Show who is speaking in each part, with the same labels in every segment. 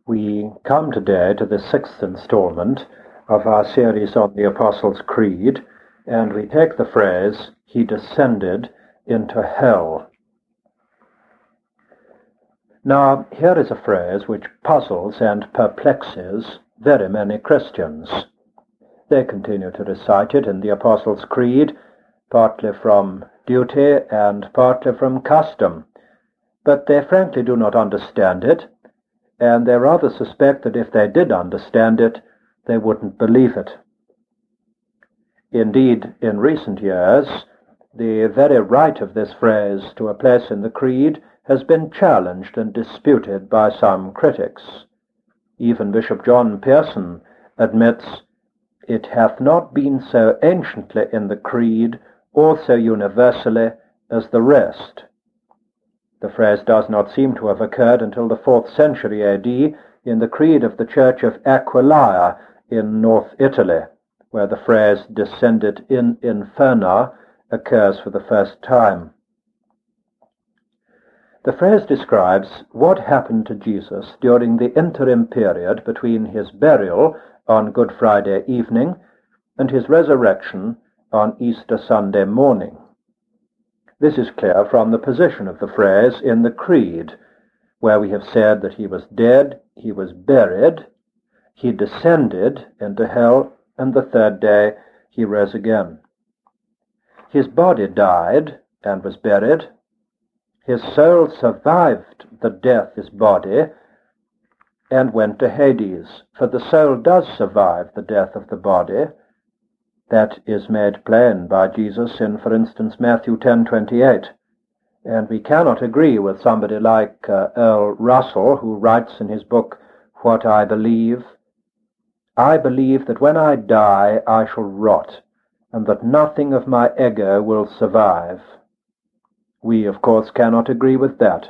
Speaker 1: We come today to the sixth installment of our series on the Apostles' Creed, and we take the phrase, "He descended into hell." Now, here is a phrase which puzzles and perplexes very many Christians. They continue to recite it in the Apostles' Creed, partly from duty and partly from custom, but they frankly do not understand it, and they rather suspect that if they did understand it, they wouldn't believe it. Indeed, in recent years, the very right of this phrase to a place in the Creed has been challenged and disputed by some critics. Even Bishop John Pearson admits, "It hath not been so anciently in the Creed, or so universally as the rest." The phrase does not seem to have occurred until the 4th century AD in the Creed of the Church of Aquileia in North Italy, where the phrase "descended in inferno" occurs for the first time. The phrase describes what happened to Jesus during the interim period between his burial on Good Friday evening and his resurrection on Easter Sunday morning. This is clear from the position of the phrase in the Creed, where we have said that he was dead, he was buried, he descended into hell, and the third day he rose again. His body died and was buried. His soul survived the death of his body and went to Hades, for the soul does survive the death of the body. That is made plain by Jesus in, for instance, Matthew 10:28. And we cannot agree with somebody like Earl Russell, who writes in his book, "What I Believe." "I believe that when I die I shall rot, and that nothing of my ego will survive." We, of course, cannot agree with that.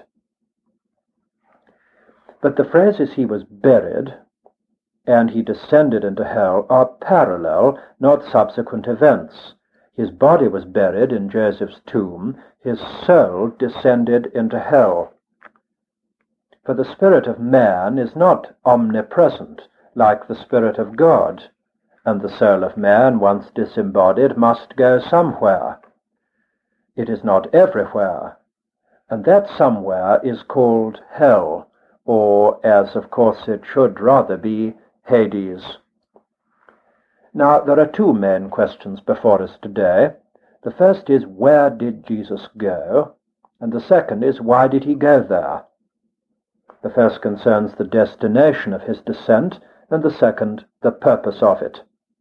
Speaker 1: But the phrases "he was buried" and "he descended into hell" are parallel, not subsequent events. His body was buried in Joseph's tomb, his soul descended into hell. For the spirit of man is not omnipresent like the Spirit of God, and the soul of man, once disembodied, must go somewhere. It is not everywhere, and that somewhere is called hell, or, as of course it should rather be, Hades. Now, there are two main questions before us today. The first is, where did Jesus go? And the second is, why did he go there? The first concerns the destination of his descent, and the second, the purpose of it.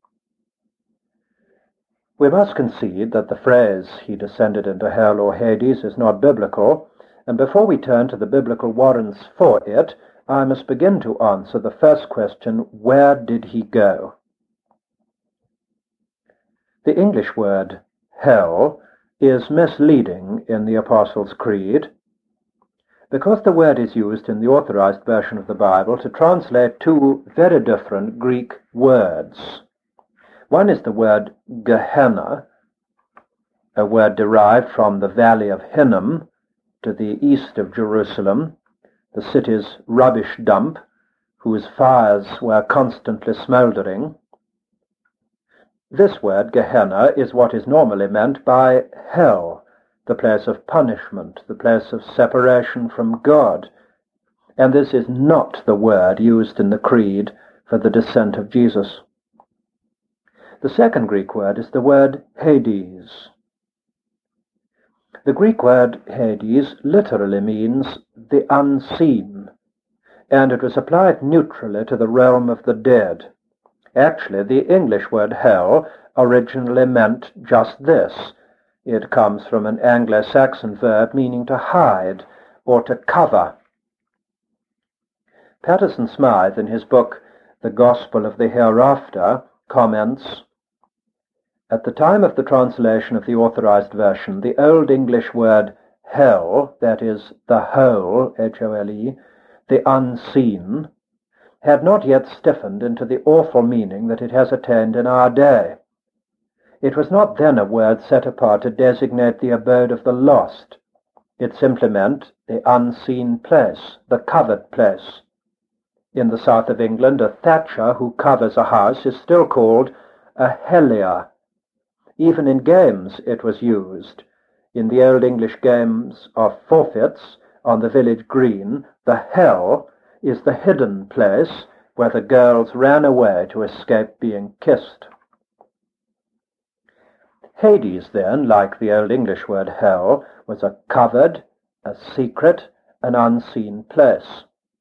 Speaker 1: We must concede that the phrase, "he descended into hell" or Hades, is not biblical, and before we turn to the biblical warrants for it, I must begin to answer the first question, where did he go? The English word hell is misleading in the Apostles' Creed, because the word is used in the Authorized Version of the Bible to translate two very different Greek words. One is the word Gehenna, a word derived from the valley of Hinnom to the east of Jerusalem, the city's rubbish dump, whose fires were constantly smoldering. This word, Gehenna, is what is normally meant by hell, the place of punishment, the place of separation from God. And this is not the word used in the Creed for the descent of Jesus. The second Greek word is the word Hades. The Greek word Hades literally means the unseen, and it was applied neutrally to the realm of the dead. Actually, the English word hell originally meant just this. It comes from an Anglo-Saxon verb meaning to hide or to cover. Patterson Smythe, in his book The Gospel of the Hereafter, comments, "At the time of the translation of the Authorized Version, the Old English word hell, that is, the hole, H-O-L-E, the unseen, had not yet stiffened into the awful meaning that it has attained in our day. It was not then a word set apart to designate the abode of the lost. It simply meant the unseen place, the covered place. In the south of England, a thatcher who covers a house is still called a hellier. Even in games it was used. In the Old English games of forfeits on the village green, the hell is the hidden place where the girls ran away to escape being kissed. Hades, then, like the Old English word hell, was a covered, a secret, an unseen place.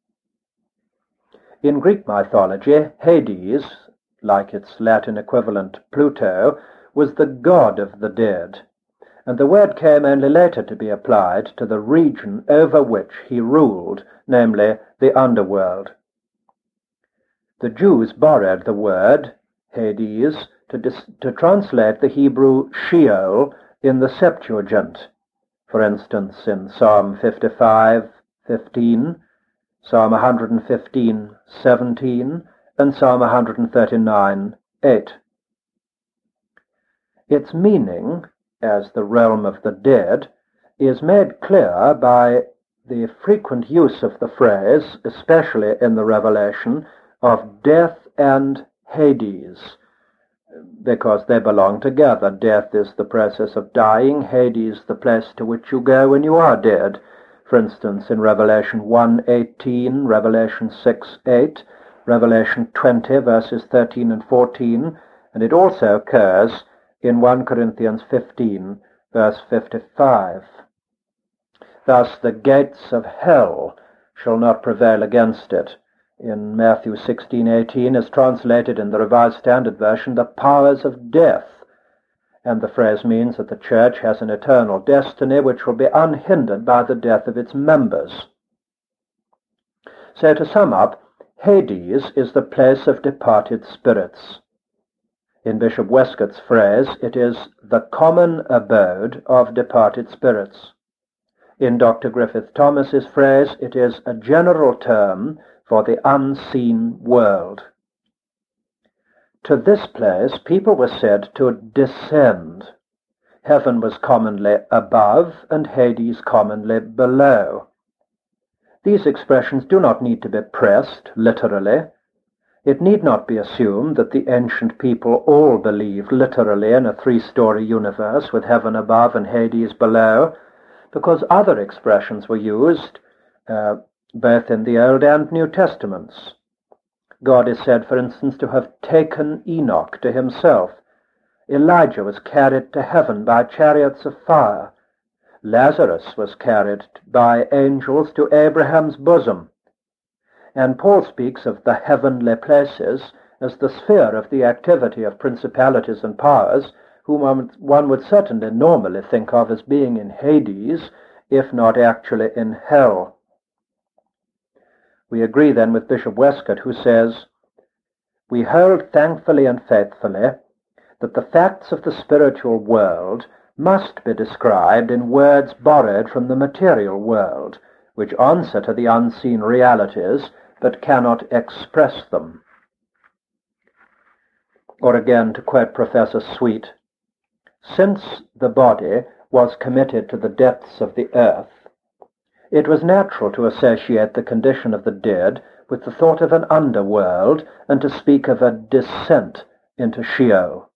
Speaker 1: In Greek mythology, Hades, like its Latin equivalent Pluto, was the god of the dead, and the word came only later to be applied to the region over which he ruled, namely the underworld. The Jews borrowed the word Hades to translate the Hebrew Sheol in the Septuagint, for instance in Psalm 55:15, Psalm 115:17, and Psalm 139:8. Its meaning, as the realm of the dead, is made clear by the frequent use of the phrase, especially in the Revelation, of death and Hades, because they belong together. Death is the process of dying, Hades the place to which you go when you are dead. For instance, in Revelation 1:18, Revelation 6:8, Revelation 20, verses 13 and 14, and it also occurs in 1 Corinthians 15, verse 55. Thus the gates of hell shall not prevail against it. In Matthew 16:18 is translated in the Revised Standard Version, the powers of death, and the phrase means that the church has an eternal destiny which will be unhindered by the death of its members. So to sum up, Hades is the place of departed spirits. In Bishop Westcott's phrase, it is the common abode of departed spirits. In Dr. Griffith Thomas's phrase, it is a general term for the unseen world. To this place people were said to descend. Heaven was commonly above and Hades commonly below. These expressions do not need to be pressed literally. It need not be assumed that the ancient people all believed literally in a three-story universe with heaven above and Hades below, because other expressions were used both in the Old and New Testaments. God is said, for instance, to have taken Enoch to himself. Elijah was carried to heaven by chariots of fire. Lazarus was carried by angels to Abraham's bosom. And Paul speaks of the heavenly places as the sphere of the activity of principalities and powers, whom one would certainly normally think of as being in Hades, if not actually in hell. We agree then with Bishop Westcott, who says, "We hold thankfully and faithfully that the facts of the spiritual world must be described in words borrowed from the material world, which answer to the unseen realities, but cannot express them." Or again, to quote Professor Sweet, "Since the body was committed to the depths of the earth, it was natural to associate the condition of the dead with the thought of an underworld and to speak of a descent into Sheol."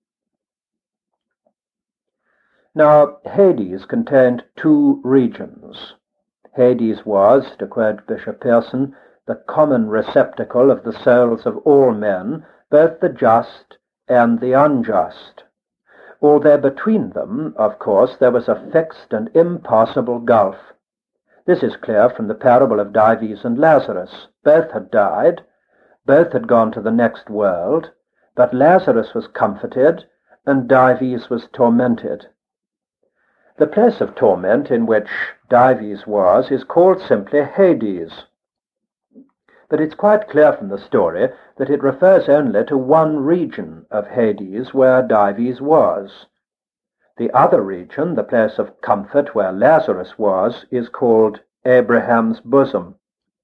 Speaker 1: Now, Hades contained two regions. Hades was, to quote Bishop Pearson, the common receptacle of the souls of all men, both the just and the unjust. Although between them, of course, there was a fixed and impassable gulf. This is clear from the parable of Dives and Lazarus. Both had died, both had gone to the next world, but Lazarus was comforted and Dives was tormented. The place of torment in which Dives was is called simply Hades. But it's quite clear from the story that it refers only to one region of Hades where Dives was. The other region, the place of comfort where Lazarus was, is called Abraham's bosom.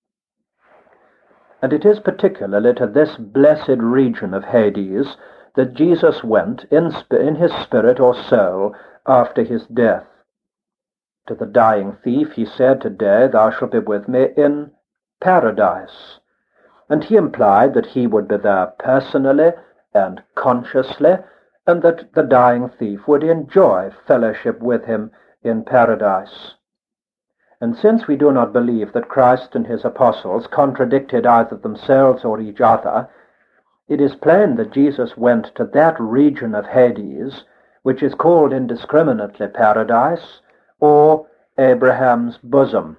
Speaker 1: And it is particularly to this blessed region of Hades that Jesus went in his spirit or soul after his death. To the dying thief he said, "Today thou shalt be with me in paradise." and he implied that he would be there personally and consciously, and that the dying thief would enjoy fellowship with him in paradise. And since we do not believe that Christ and his apostles contradicted either themselves or each other, it is plain that Jesus went to that region of Hades, which is called indiscriminately paradise, or Abraham's bosom.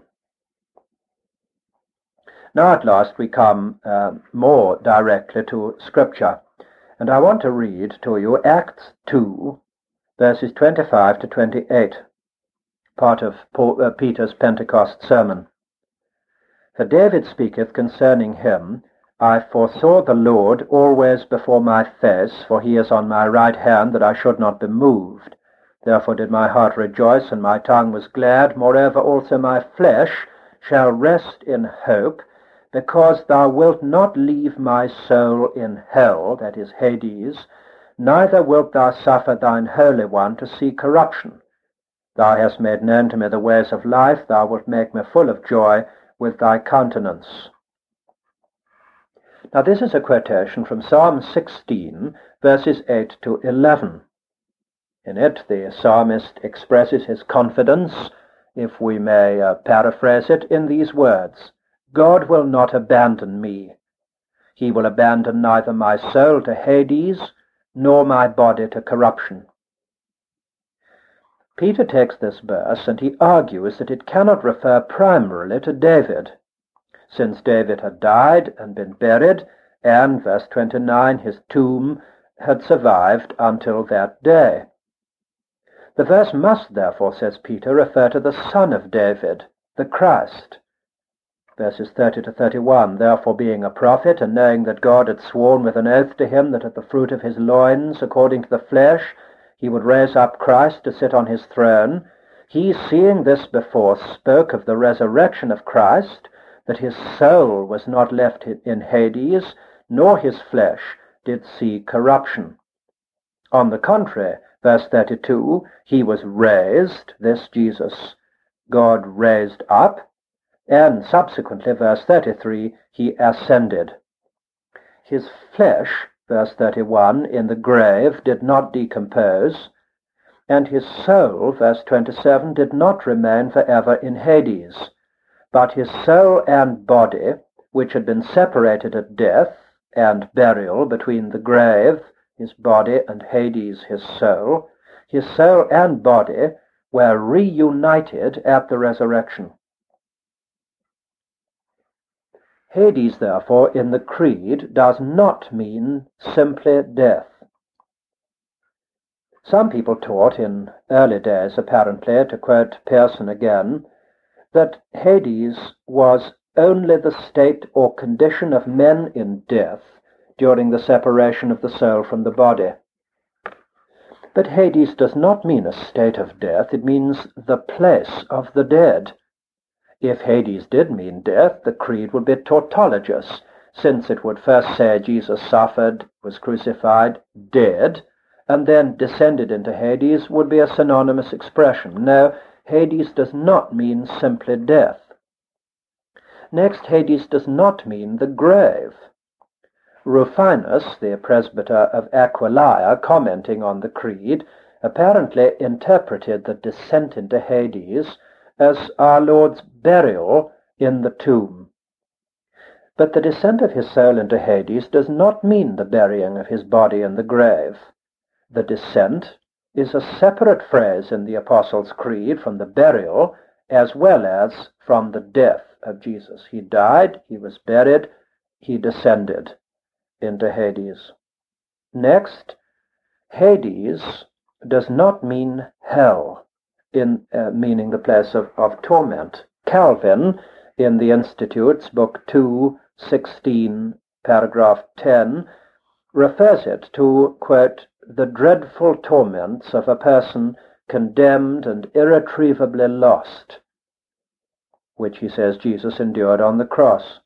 Speaker 1: Now at last we come more directly to Scripture, and I want to read to you Acts 2, verses 25 to 28, part of Peter's Pentecost sermon. For David speaketh concerning him, I foresaw the Lord always before my face, for he is on my right hand, that I should not be moved. Therefore did my heart rejoice, and my tongue was glad. Moreover also my flesh shall rest in hope, because thou wilt not leave my soul in hell, that is Hades, neither wilt thou suffer thine Holy One to see corruption. Thou hast made known to me the ways of life, thou wilt make me full of joy with thy countenance. Now this is a quotation from Psalm 16, verses 8 to 11. In it the psalmist expresses his confidence, if we may paraphrase it, in these words: God will not abandon me. He will abandon neither my soul to Hades, nor my body to corruption. Peter takes this verse and he argues that it cannot refer primarily to David, since David had died and been buried, and, verse 29, his tomb had survived until that day. The verse must therefore, says Peter, refer to the Son of David, the Christ. Verses 30 to 31, therefore being a prophet, and knowing that God had sworn with an oath to him that at the fruit of his loins, according to the flesh, he would raise up Christ to sit on his throne, he, seeing this before, spoke of the resurrection of Christ, that his soul was not left in Hades, nor his flesh did see corruption. On the contrary, verse 32, he was raised, this Jesus God raised up, and subsequently, verse 33, he ascended. His flesh, verse 31, in the grave did not decompose, and his soul, verse 27, did not remain forever in Hades, but his soul and body, which had been separated at death and burial between the grave, his body, and Hades, his soul and body were reunited at the resurrection. Hades, therefore, in the Creed does not mean simply death. Some people taught in early days, apparently, to quote Pearson again, that Hades was only the state or condition of men in death during the separation of the soul from the body. But Hades does not mean a state of death, it means the place of the dead. If Hades did mean death, the Creed would be tautologous, since it would first say Jesus suffered, was crucified, dead, and then descended into Hades would be a synonymous expression. No, Hades does not mean simply death. Next, Hades does not mean the grave. Rufinus, the presbyter of Aquileia, commenting on the Creed, apparently interpreted the descent into Hades as our Lord's burial in the tomb. But the descent of his soul into Hades does not mean the burying of his body in the grave. The descent is a separate phrase in the Apostles' Creed from the burial as well as from the death of Jesus. He died, he was buried, he descended into Hades. Next, Hades does not mean hell, in meaning the place of torment. Calvin, in the Institutes, Book 2, 16, paragraph 10, refers it to, quote, the dreadful torments of a person condemned and irretrievably lost, which he says Jesus endured on the cross.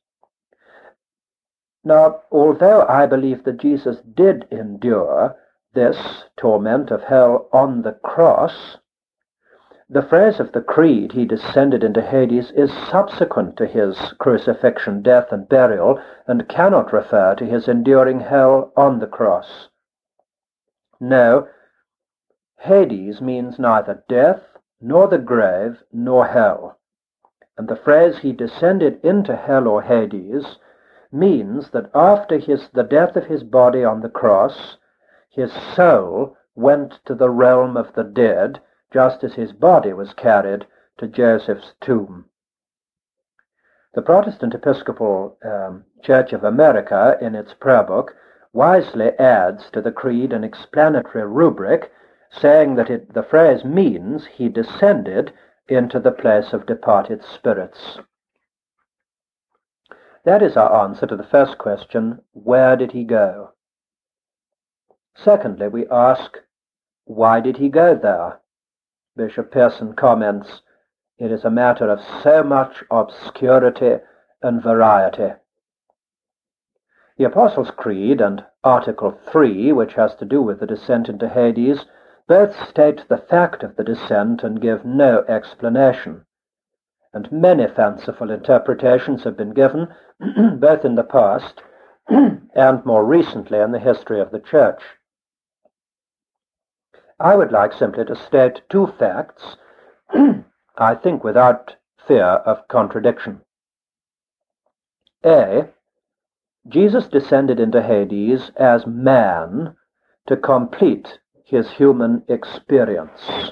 Speaker 1: Now, although I believe that Jesus did endure this torment of hell on the cross, The phrase of the Creed, he descended into Hades, is subsequent to his crucifixion, death, and burial, and cannot refer to his enduring hell on the cross. No, Hades means neither death, nor the grave, nor hell. And the phrase he descended into hell or Hades means that after the death of his body on the cross, his soul went to the realm of the dead, just as his body was carried to Joseph's tomb. The Protestant Episcopal Church of America, in its prayer book, wisely adds to the Creed an explanatory rubric saying that the phrase means he descended into the place of departed spirits. That is our answer to the first question, where did he go? Secondly, we ask, why did he go there? Bishop Pearson comments, it is a matter of so much obscurity and variety. The Apostles' Creed and Article 3, which has to do with the descent into Hades, both state the fact of the descent and give no explanation. And many fanciful interpretations have been given, both in the past and more recently in the history of the Church. I would like simply to state two facts, I think without fear of contradiction. A. Jesus descended into Hades as man to complete his human experience.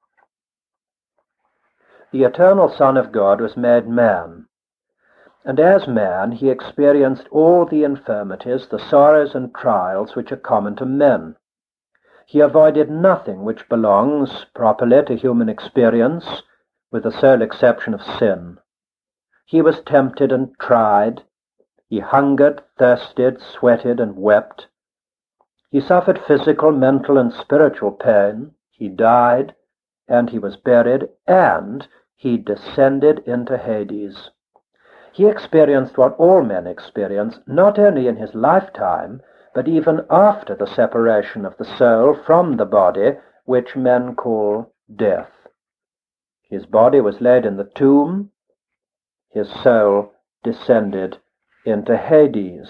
Speaker 1: The eternal Son of God was made man, and as man he experienced all the infirmities, the sorrows and trials which are common to men. He avoided nothing which belongs properly to human experience, with the sole exception of sin. He was tempted and tried. He hungered, thirsted, sweated, and wept. He suffered physical, mental, and spiritual pain. He died, and he was buried, and he descended into Hades. He experienced what all men experience, not only in his lifetime, but even after the separation of the soul from the body, which men call death. His body was laid in the tomb. His soul descended into Hades.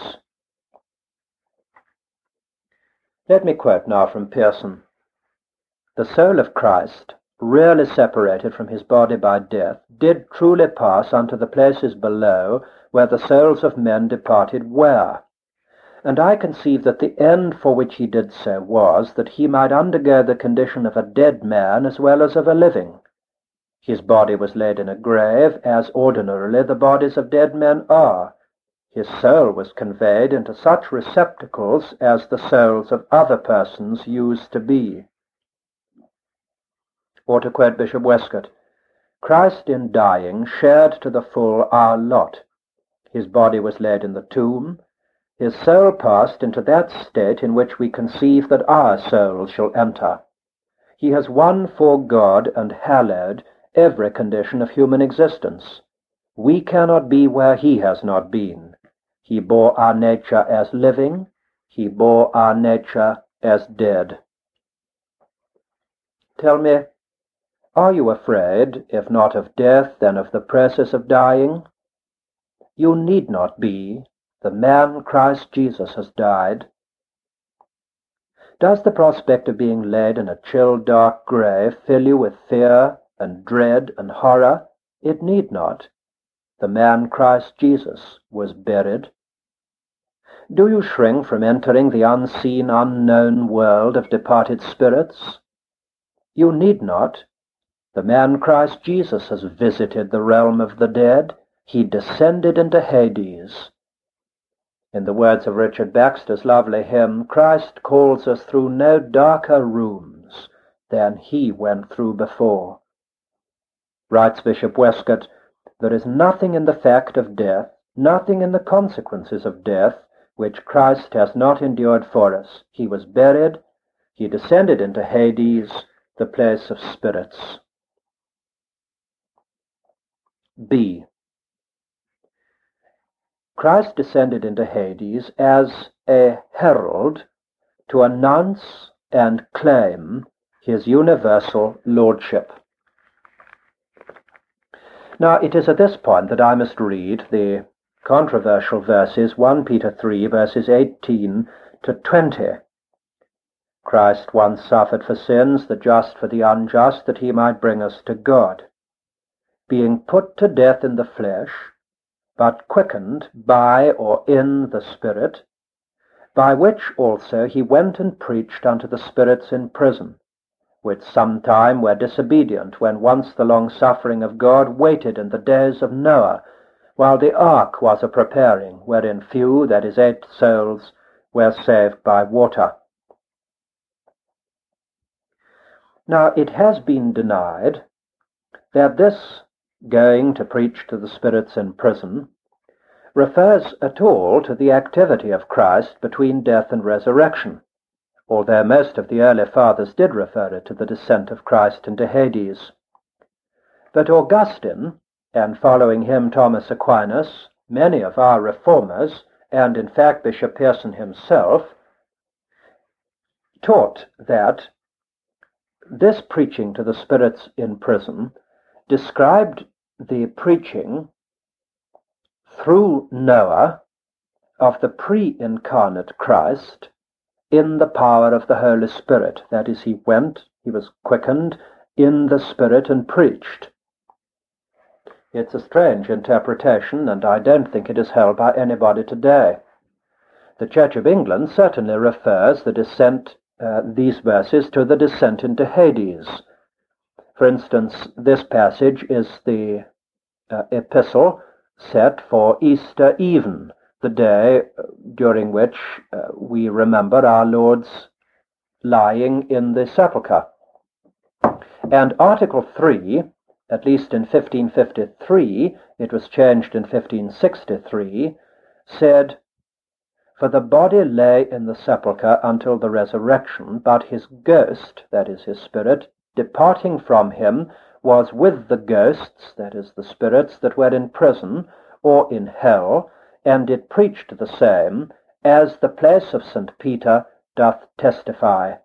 Speaker 1: Let me quote now from Pearson. The soul of Christ, really separated from his body by death, did truly pass unto the places below, where the souls of men departed were. And I conceive that the end for which he did so was that he might undergo the condition of a dead man as well as of a living. His body was laid in a grave, as ordinarily the bodies of dead men are. His soul was conveyed into such receptacles as the souls of other persons used to be. Or to quote Bishop Westcott, Christ in dying shared to the full our lot. His body was laid in the tomb. His soul passed into that state in which we conceive that our soul shall enter. He has won for God and hallowed every condition of human existence. We cannot be where he has not been. He bore our nature as living. He bore our nature as dead. Tell me, are you afraid, if not of death, then of the process of dying? You need not be. The man Christ Jesus has died. Does the prospect of being laid in a chill, dark grave fill you with fear and dread and horror? It need not. The man Christ Jesus was buried. Do you shrink from entering the unseen, unknown world of departed spirits? You need not. The man Christ Jesus has visited the realm of the dead. He descended into Hades. In the words of Richard Baxter's lovely hymn, Christ calls us through no darker rooms than he went through before. Writes Bishop Westcott, there is nothing in the fact of death, nothing in the consequences of death, which Christ has not endured for us. He was buried, he descended into Hades, the place of spirits. B. Christ descended into Hades as a herald to announce and claim his universal lordship. Now, it is at this point that I must read the controversial verses, 1 Peter 3, verses 18 to 20. Christ once suffered for sins, the just for the unjust, that he might bring us to God, being put to death in the flesh, but quickened by or in the Spirit, by which also he went and preached unto the spirits in prison, which sometime were disobedient, when once the long-suffering of God waited in the days of Noah, while the ark was a-preparing, wherein few, that is 8 souls, were saved by water. Now it has been denied that this going to preach to the spirits in prison refers at all to the activity of Christ between death and resurrection, although most of the early fathers did refer it to the descent of Christ into Hades. But Augustine, and following him Thomas Aquinas, many of our reformers, and in fact Bishop Pearson himself, taught that this preaching to the spirits in prison described the preaching through Noah of the pre-incarnate Christ in the power of the Holy Spirit. That is, he was quickened in the Spirit and preached. It's a strange interpretation, and I don't think it is held by anybody today. The Church of England certainly refers these verses to the descent into Hades. For instance, this passage is the epistle set for Easter even, the day during which we remember our Lord's lying in the sepulchre. And Article 3, at least in 1553, it was changed in 1563, said, "For the body lay in the sepulchre until the resurrection, but his ghost," that is, his spirit, "departing from him, was with the ghosts," that is, the spirits that were in prison or in hell, and it preached the same, as the place of St. Peter doth testify.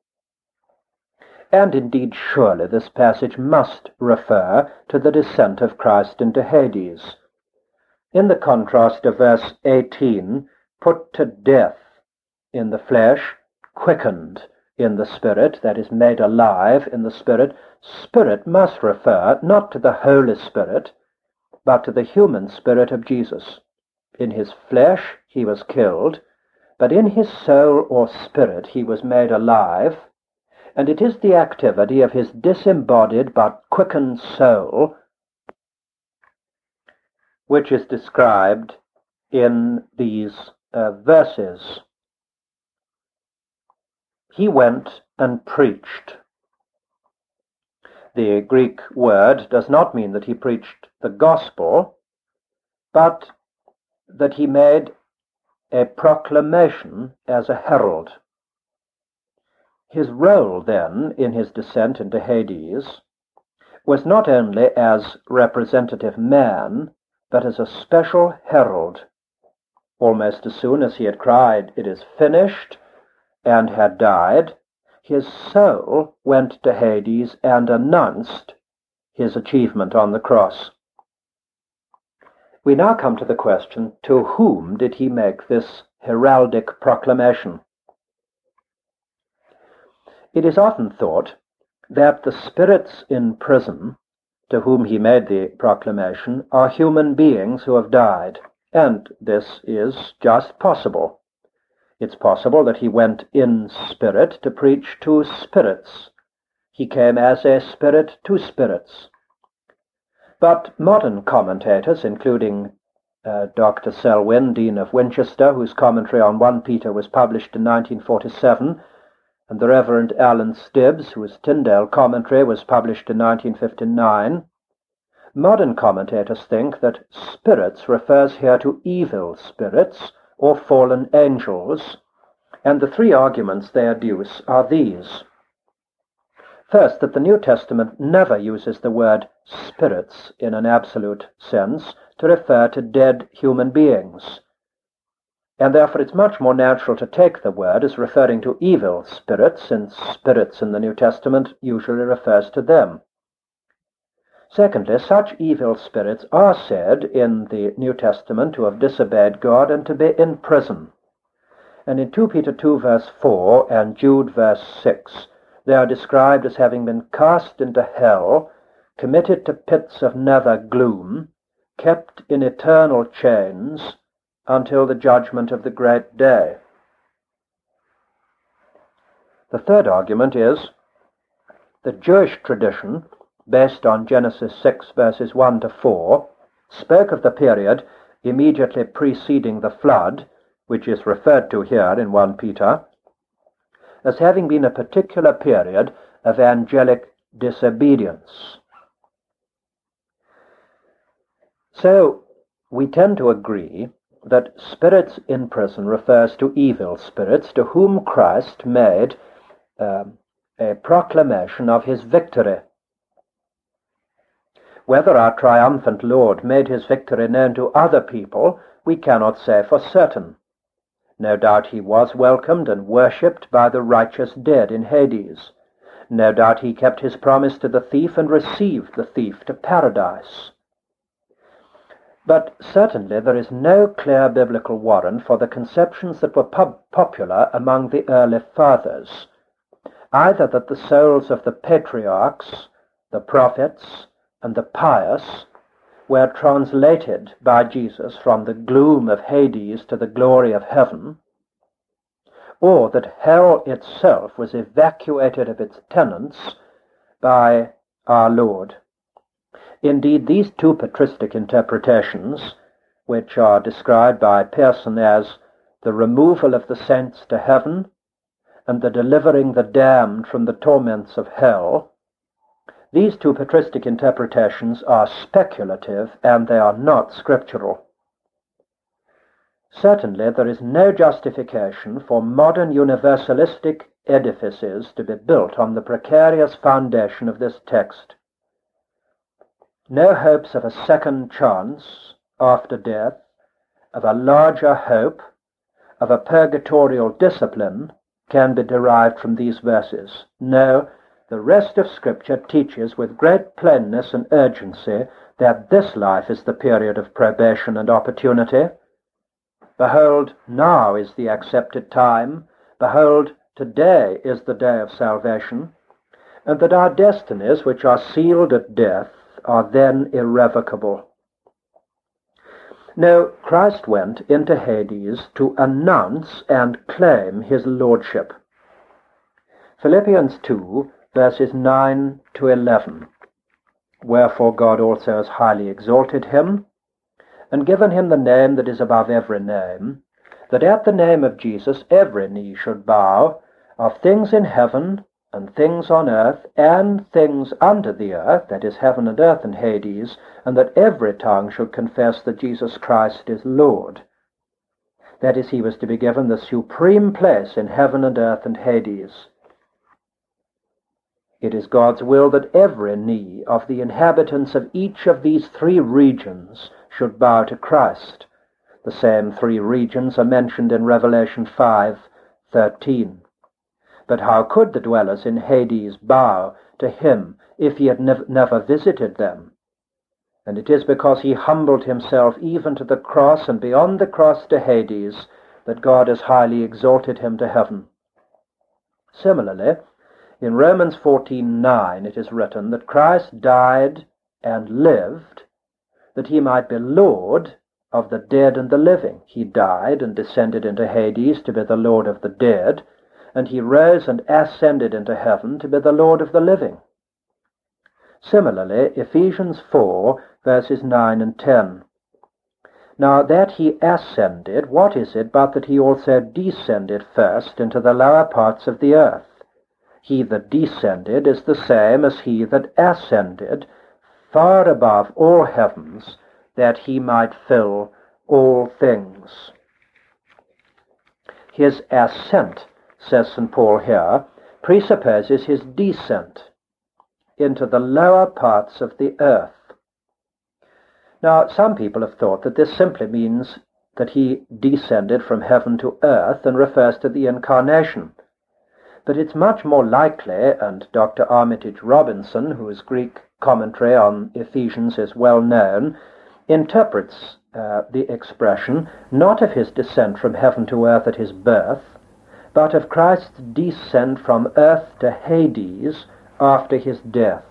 Speaker 1: And indeed, surely this passage must refer to the descent of Christ into Hades. In the contrast of verse 18, put to death in the flesh, quickened in the Spirit, that is, made alive in the Spirit, Spirit must refer not to the Holy Spirit, but to the human spirit of Jesus. In his flesh he was killed, but in his soul or spirit he was made alive, and it is the activity of his disembodied but quickened soul which is described in these verses. He went and preached. The Greek word does not mean that he preached the gospel, but that he made a proclamation as a herald. His role, then, in his descent into Hades was not only as representative man, but as a special herald. Almost as soon as he had cried, "It is finished," and had died, his soul went to Hades and announced his achievement on the cross. We now come to the question, to whom did he make this heraldic proclamation? It is often thought that the spirits in prison to whom he made the proclamation are human beings who have died, and this is just possible. It's possible that he went in spirit to preach to spirits. He came as a spirit to spirits. But modern commentators, including Dr. Selwyn, Dean of Winchester, whose commentary on 1 Peter was published in 1947, and the Reverend Alan Stibbs, whose Tyndale commentary was published in 1959, modern commentators think that spirits refers here to evil spirits or fallen angels, and the three arguments they adduce are these. First, that the New Testament never uses the word spirits in an absolute sense to refer to dead human beings, and therefore it's much more natural to take the word as referring to evil spirits, since spirits in the New Testament usually refers to them. Secondly, such evil spirits are said in the New Testament to have disobeyed God and to be in prison. And in 2 Peter 2 verse 4 and Jude verse 6, they are described as having been cast into hell, committed to pits of nether gloom, kept in eternal chains until the judgment of the great day. The third argument is the Jewish tradition, based on Genesis 6 verses 1 to 4, spoke of the period immediately preceding the flood, which is referred to here in 1 Peter, as having been a particular period of angelic disobedience. So, we tend to agree that spirits in prison refers to evil spirits to whom Christ made a proclamation of his victory. Whether our triumphant Lord made his victory known to other people, we cannot say for certain. No doubt he was welcomed and worshipped by the righteous dead in Hades. No doubt he kept his promise to the thief and received the thief to paradise. But certainly there is no clear biblical warrant for the conceptions that were popular among the early fathers, either that the souls of the patriarchs, the prophets, and the pious were translated by Jesus from the gloom of Hades to the glory of heaven, or that hell itself was evacuated of its tenants by our Lord. Indeed, these two patristic interpretations, which are described by Pearson as the removal of the saints to heaven and the delivering the damned from the torments of hell, these two patristic interpretations are speculative and they are not scriptural. Certainly, there is no justification for modern universalistic edifices to be built on the precarious foundation of this text. No hopes of a second chance after death, of a larger hope, of a purgatorial discipline can be derived from these verses. No, the rest of Scripture teaches with great plainness and urgency that this life is the period of probation and opportunity. Behold, now is the accepted time. Behold, today is the day of salvation, and that our destinies, which are sealed at death, are then irrevocable. No, Christ went into Hades to announce and claim his lordship. Philippians 2, verses 9 to 11. Wherefore God also has highly exalted him, and given him the name that is above every name, that at the name of Jesus every knee should bow, of things in heaven, and things on earth, and things under the earth, that is heaven and earth and Hades, and that every tongue should confess that Jesus Christ is Lord. That is, he was to be given the supreme place in heaven and earth and Hades. It is God's will that every knee of the inhabitants of each of these three regions should bow to Christ. The same three regions are mentioned in Revelation 5:13. But how could the dwellers in Hades bow to him if he had never visited them? And it is because he humbled himself even to the cross and beyond the cross to Hades that God has highly exalted him to heaven. Similarly, in Romans 14:9 it is written that Christ died and lived that he might be Lord of the dead and the living. He died and descended into Hades to be the Lord of the dead, and he rose and ascended into heaven to be the Lord of the living. Similarly, Ephesians 4, verses 9 and 10. Now that he ascended, what is it but that he also descended first into the lower parts of the earth? He that descended is the same as he that ascended far above all heavens, that he might fill all things. His ascent, says St. Paul here, presupposes his descent into the lower parts of the earth. Now, some people have thought that this simply means that he descended from heaven to earth and refers to the incarnation. But it's much more likely, and Dr. Armitage Robinson, whose Greek commentary on Ephesians is well known, interprets the expression not of his descent from heaven to earth at his birth, but of Christ's descent from earth to Hades after his death.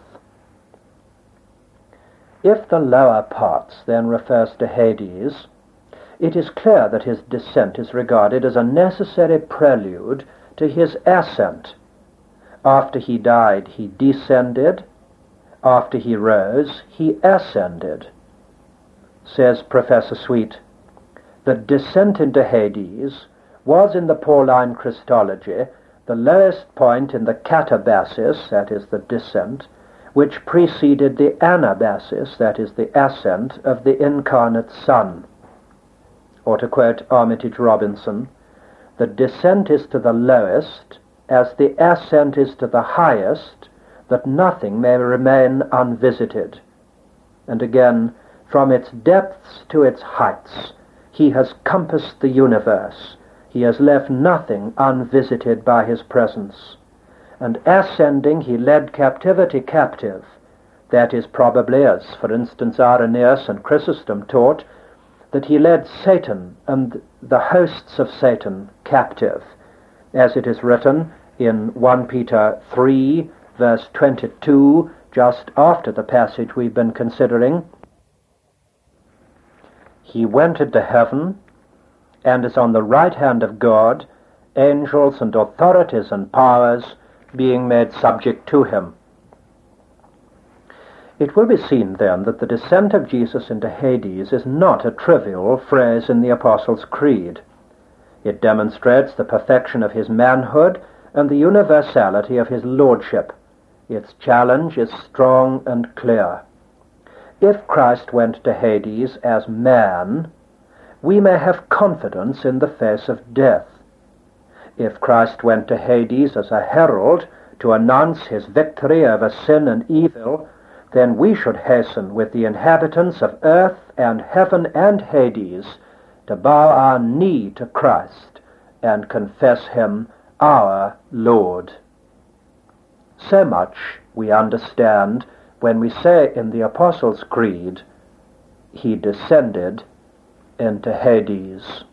Speaker 1: If the lower parts then refers to Hades, it is clear that his descent is regarded as a necessary prelude to his ascent. After he died, he descended. After he rose, he ascended. Says Professor Sweet, the descent into Hades was in the Pauline Christology the lowest point in the catabasis, that is the descent, which preceded the anabasis, that is the ascent, of the incarnate Son. Or to quote Armitage Robinson, the descent is to the lowest as the ascent is to the highest, that nothing may remain unvisited. And again, from its depths to its heights, he has compassed the universe. He has left nothing unvisited by his presence. And ascending, he led captivity captive. That is probably, as for instance Irenaeus and Chrysostom taught, that he led Satan and the hosts of Satan captive, as it is written in 1 Peter 3, verse 22, just after the passage we've been considering. He went into heaven and is on the right hand of God, angels and authorities and powers being made subject to him. It will be seen then that the descent of Jesus into Hades is not a trivial phrase in the Apostles' Creed. It demonstrates the perfection of his manhood and the universality of his lordship. Its challenge is strong and clear. If Christ went to Hades as man, we may have confidence in the face of death. If Christ went to Hades as a herald to announce his victory over sin and evil, then we should hasten with the inhabitants of earth and heaven and Hades to bow our knee to Christ and confess him our Lord. So much we understand when we say in the Apostles' Creed, he descended into Hades.